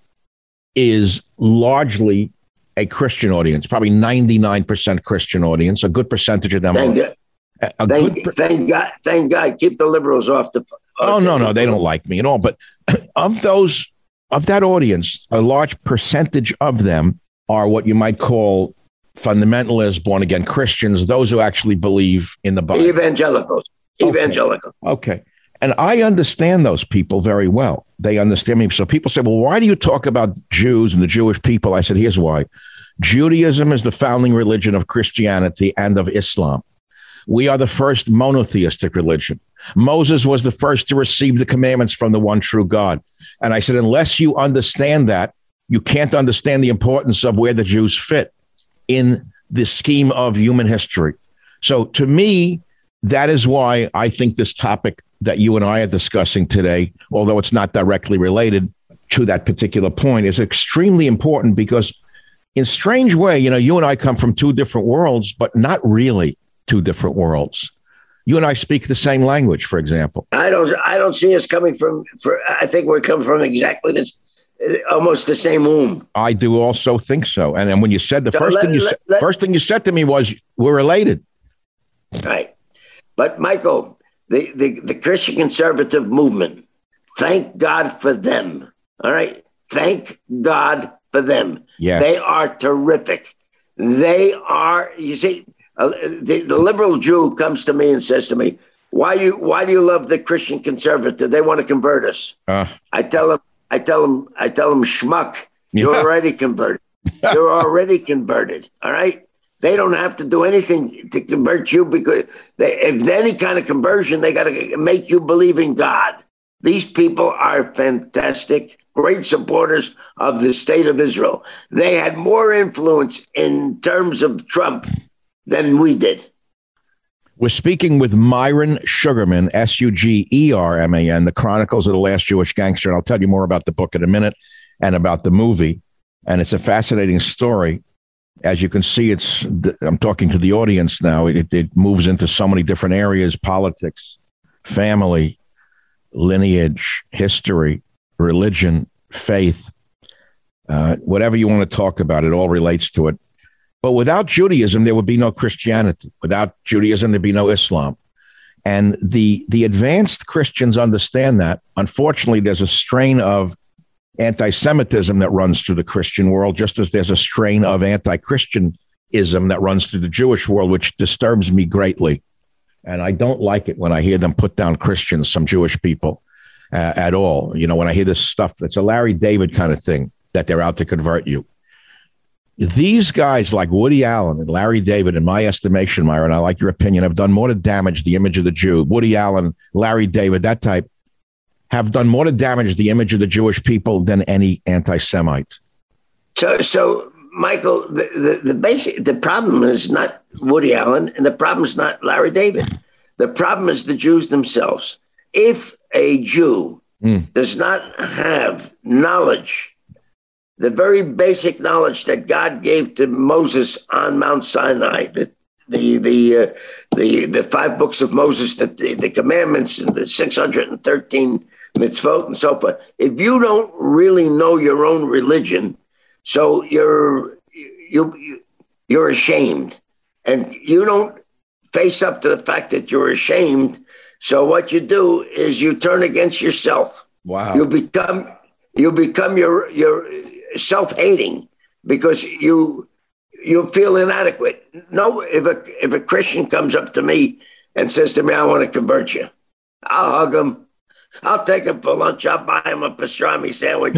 is largely a Christian audience, probably ninety-nine percent Christian audience. A good percentage of them Thank are. God. A, a Thank, good per- thank God. Thank God. Keep the liberals off the. oh, no, no, they don't like me at all. But of those, of that audience, a large percentage of them are what you might call fundamentalists, born again Christians, those who actually believe in the Bible. Evangelicals. Okay. Evangelical. Okay. And I understand those people very well. They understand me. So people say, well, why do you talk about Jews and the Jewish people? I said, here's why. Judaism is the founding religion of Christianity and of Islam. We are the first monotheistic religion. Moses was the first to receive the commandments from the one true God. And I said, unless you understand that, you can't understand the importance of where the Jews fit in the scheme of human history. So to me, that is why I think this topic that you and I are discussing today, although it's not directly related to that particular point, is extremely important because in a strange way, you know, you and I come from two different worlds, but not really two different worlds. You and I speak the same language, for example. I don't. I don't see us coming from. For I think we're coming from exactly this, almost the same womb. I do also think so. And then when you said the So first let- thing you let- said, let- first thing you said to me was we're related. Right. But Michael, the, the, the Christian conservative movement, thank God for them. All right. Thank God for them. Yeah. They are terrific. They are, you see, uh, the, the liberal Jew comes to me and says to me, why you why do you love the Christian conservative? They want to convert us. Uh, I tell them, I tell them, I tell them, schmuck, you're Yeah. already converted. You're already converted. All right. They don't have to do anything to convert you because they, if any kind of conversion, they got to make you believe in God. These people are fantastic, great supporters of the state of Israel. They had more influence in terms of Trump than we did. We're speaking with Myron Sugarman, S U G E R M A N, The Chronicles of the Last Jewish Gangster. And I'll tell you more about the book in a minute and about the movie. And it's a fascinating story. As you can see, it's I'm talking to the audience now. It, it moves into so many different areas: politics, family, lineage, history, religion, faith, uh, whatever you want to talk about. It all relates to it. But without Judaism, there would be no Christianity. Without Judaism, there'd be no Islam. And the the advanced Christians understand that. Unfortunately, there's a strain of anti-Semitism that runs through the Christian world, just as there's a strain of anti-Christianism that runs through the Jewish world, which disturbs me greatly. And I don't like it when I hear them put down Christians, some Jewish people, uh, at all. You know, when I hear this stuff, it's a Larry David kind of thing, that they're out to convert you. These guys like Woody Allen and Larry David, in my estimation, Myron, I like your opinion, have done more to damage the image of the Jew. Woody Allen, Larry David, that type, have done more to damage the image of the Jewish people than any anti-Semite. So, so Michael, the, the, the basic, the problem is not Woody Allen, and the problem is not Larry David. The problem is the Jews themselves. If a Jew mm. does not have knowledge, the very basic knowledge that God gave to Moses on Mount Sinai, the the the uh, the, the five books of Moses, the, the, the commandments, and the six hundred thirteen mitzvot, and so forth. If you don't really know your own religion, so you're you you're ashamed, and you don't face up to the fact that you're ashamed. So what you do is you turn against yourself. Wow. You become you become your your self-hating because you you'll feel inadequate. No, if a if a Christian comes up to me and says to me, "I want to convert you," I'll hug him. I'll take him for lunch. I'll buy him a pastrami sandwich.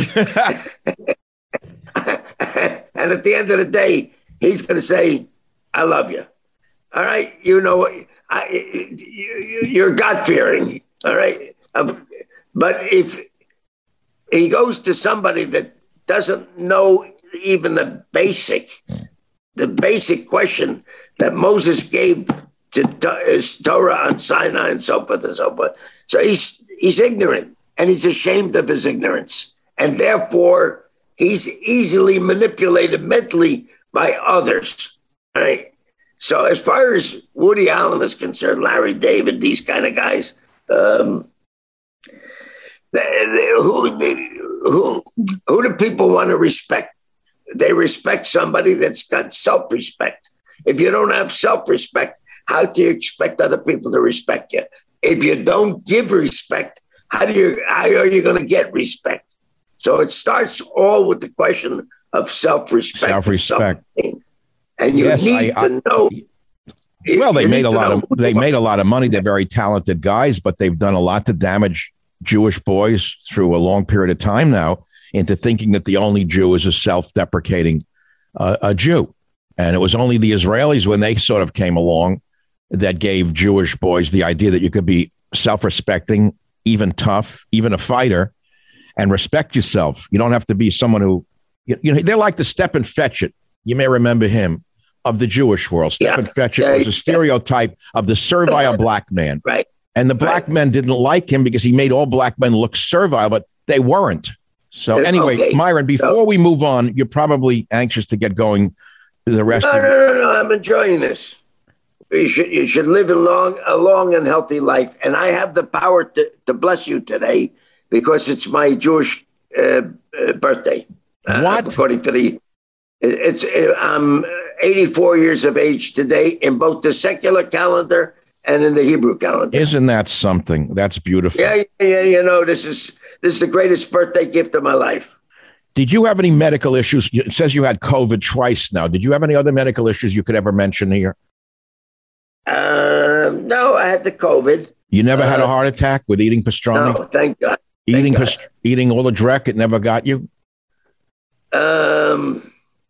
And at the end of the day, he's going to say, "I love you." All right, you know, I, you, you're God-fearing. All right, but if he goes to somebody that doesn't know even the basic, the basic question that Moses gave to his Torah on Sinai and so forth and so forth, so he's he's ignorant and he's ashamed of his ignorance, and therefore he's easily manipulated mentally by others. All right. So as far as Woody Allen is concerned, Larry David, these kind of guys, um, they, they, who, who, who do people want to respect? They respect somebody that's got self-respect. If you don't have self-respect, how do you expect other people to respect you? If you don't give respect, how do you, how are you going to get respect? So it starts all with the question of self-respect. Self-respect. And you yes, need I, to know. I, well, they made a lot of they know. made a lot of money. They're very talented guys, but they've done a lot to damage Jewish boys through a long period of time now into thinking that the only Jew is a self-deprecating uh, a Jew. And it was only the Israelis, when they sort of came along, that gave Jewish boys the idea that you could be self-respecting, even tough, even a fighter, and respect yourself. You don't have to be someone who, you, you know, they're like the Stephen Fetchit. You may remember him, of the Jewish world. Yeah. Stephen Fetchit yeah, was a stereotype yeah. of the servile black man. Right. And the black right. men didn't like him because he made all black men look servile, but they weren't. So anyway, okay. Myron, before so, we move on, you're probably anxious to get going the rest no, of no, no, no, I'm enjoying this. You should, you should live a long, a long and healthy life. And I have the power to, to bless you today because it's my Jewish uh, uh, birthday. What? Uh, according to the, it's, uh, I'm eighty-four years of age today in both the secular calendar and in the Hebrew calendar. Isn't that something? That's beautiful. Yeah, yeah, you know, this is this is the greatest birthday gift of my life. Did you have any medical issues? It says you had COVID twice now. Did you have any other medical issues you could ever mention here? Uh, no, I had the COVID. You never uh, had a heart attack with eating pastrami? No, thank God. Eating thank past- God. eating all the dreck, it never got you? Um,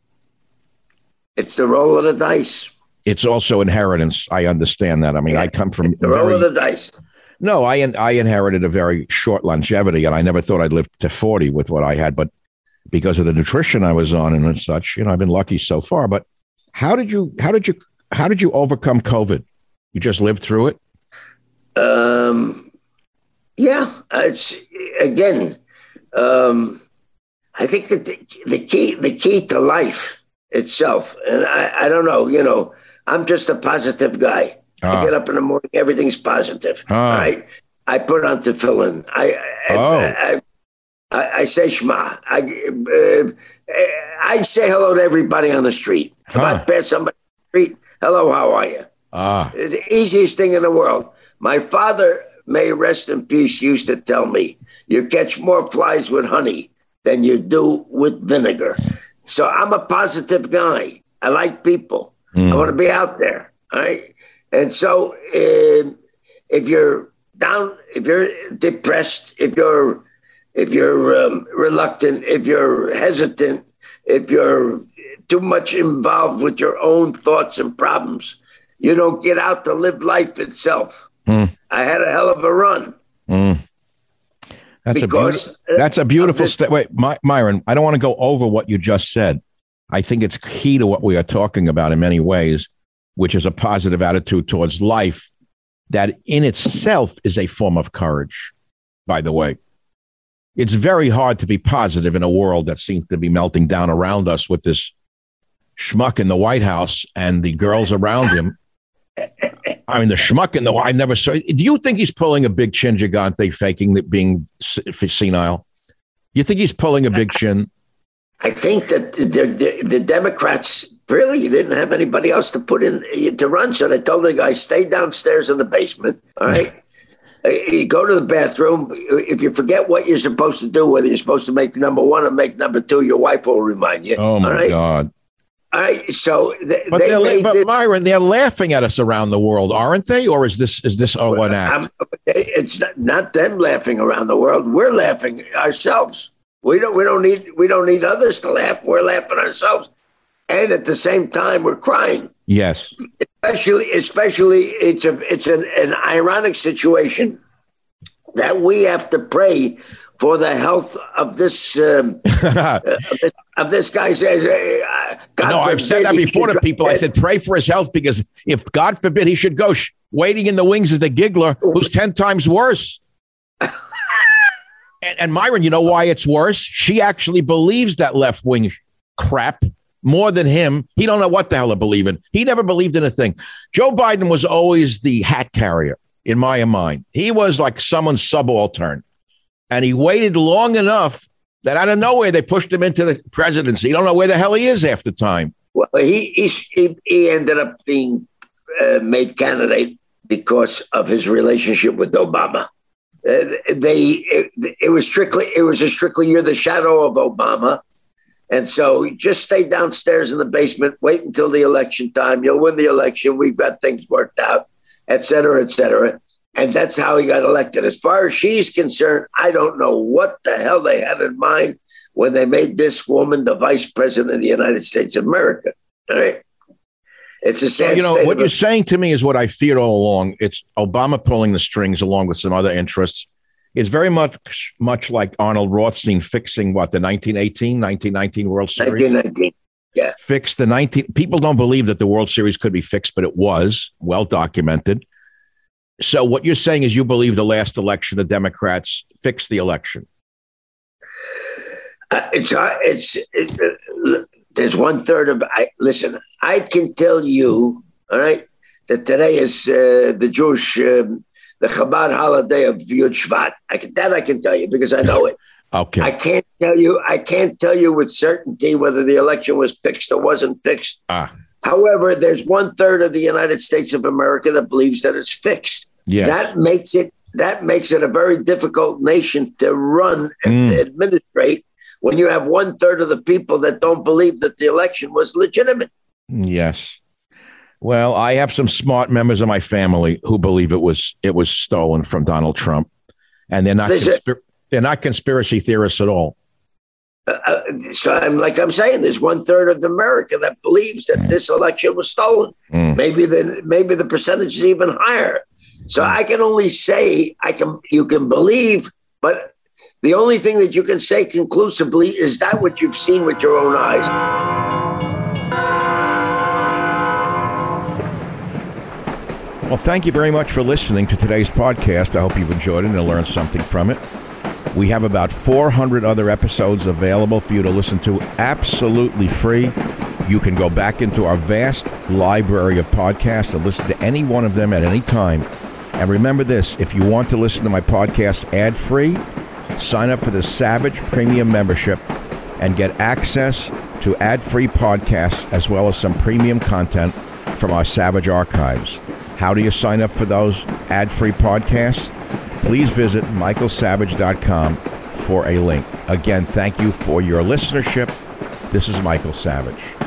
it's the roll of the dice. It's also inheritance. I understand that. I mean, I come from the roll very, of the dice. No, I I inherited a very short longevity, and I never thought I'd live to forty with what I had. But because of the nutrition I was on and such, you know, I've been lucky so far. But how did you how did you how did you overcome COVID? You just lived through it? Um, yeah. It's again. Um, I think that the, the key the key to life itself, and I, I don't know, you know, I'm just a positive guy. Ah. I get up in the morning, everything's positive. Ah. Right? I put on tefillin. I I, oh. I, I, I say Shema. I uh, I say hello to everybody on the street. Huh. If I pass somebody on the street, hello, how are you? Ah. The easiest thing in the world. My father, may rest in peace, used to tell me, you catch more flies with honey than you do with vinegar. So I'm a positive guy. I like people. Mm. I want to be out there. All right. And so uh, if you're down, if you're depressed, if you're if you're um, reluctant, if you're hesitant, if you're too much involved with your own thoughts and problems, you don't get out to live life itself. Mm. I had a hell of a run. Mm. That's because a be- that's a beautiful step. Wait, My- Myron, I don't want to go over what you just said. I think it's key to what we are talking about in many ways, which is a positive attitude towards life that in itself is a form of courage, by the way. It's very hard to be positive in a world that seems to be melting down around us with this schmuck in the White House and the girls around him. I mean, the schmuck in the I never saw. Do you think he's pulling a big chin gigante, faking that being senile? You think he's pulling a big chin? I think that the, the, the Democrats really didn't have anybody else to put in to run, so they told the guy, stay downstairs in the basement. All right, you go to the bathroom. If you forget what you're supposed to do, whether you're supposed to make number one or make number two, your wife will remind you. Oh my all right? God! All right, so they, but, they they're, made but this, Myron, they're laughing at us around the world, aren't they? Or is this is this all an act? um, it's not, not them laughing around the world. We're laughing ourselves. We don't. We don't need. We don't need others to laugh. We're laughing ourselves, and at the same time, we're crying. Yes. Especially, especially, it's a it's an, an ironic situation that we have to pray for the health of this um, uh, of this, of this guy's. Uh, God no, I've said that before to people. I said pray for his health because if God forbid he should go sh- waiting in the wings as the giggler, who's ten times worse. and, and Myron, you know why it's worse? She actually believes that left wing crap more than him. He don't know what the hell to believe in. He never believed in a thing. Joe Biden was always the hat carrier in my mind. He was like someone's subaltern. And he waited long enough that out of nowhere, they pushed him into the presidency. You don't know where the hell he is half the time. Well, he he, he ended up being uh, made candidate because of his relationship with Obama. Uh, they it, it was strictly it was a strictly you're the shadow of Obama. And so just stay downstairs in the basement, wait until the election time. You'll win the election. We've got things worked out, et cetera, et cetera. And that's how he got elected. As far as she's concerned, I don't know what the hell they had in mind when they made this woman the vice president of the United States of America. All right? It's a sad so, you know, state what of you're it. saying to me is what I feared all along. It's Obama pulling the strings along with some other interests. It's very much much like Arnold Rothstein fixing what, the nineteen eighteen, nineteen nineteen World Series? nineteen nineteen, yeah. Fixed the nineteen. People don't believe that the World Series could be fixed, but it was well documented. So what you're saying is you believe the last election, the Democrats fixed the election. Uh, it's uh, it's it, uh, there's one third of I listen. I can tell you, all right, that today is uh, the Jewish um, the Chabad holiday of Yud Shvat. I can, that I can tell you because I know it. Okay. I can't tell you. I can't tell you with certainty whether the election was fixed or wasn't fixed. Ah. However, there's one third of the United States of America that believes that it's fixed. Yes. That makes it that makes it a very difficult nation to run and Mm. to administrate when you have one third of the people that don't believe that the election was legitimate. Yes. Well, I have some smart members of my family who believe it was it was stolen from Donald Trump, and they're not conspir- they're not conspiracy theorists at all. Uh, so I'm like I'm saying, there's one third of America that believes that this election was stolen. Mm. Maybe the maybe the percentage is even higher. So I can only say I can you can believe, but the only thing that you can say conclusively is that what you've seen with your own eyes. Well, thank you very much for listening to today's podcast. I hope you've enjoyed it and learned something from it. We have about four hundred other episodes available for you to listen to absolutely free. You can go back into our vast library of podcasts and listen to any one of them at any time. And remember this, if you want to listen to my podcast ad-free, sign up for the Savage Premium membership and get access to ad-free podcasts as well as some premium content from our Savage archives. How do you sign up for those ad-free podcasts? Please visit michael savage dot com for a link. Again, thank you for your listenership. This is Michael Savage.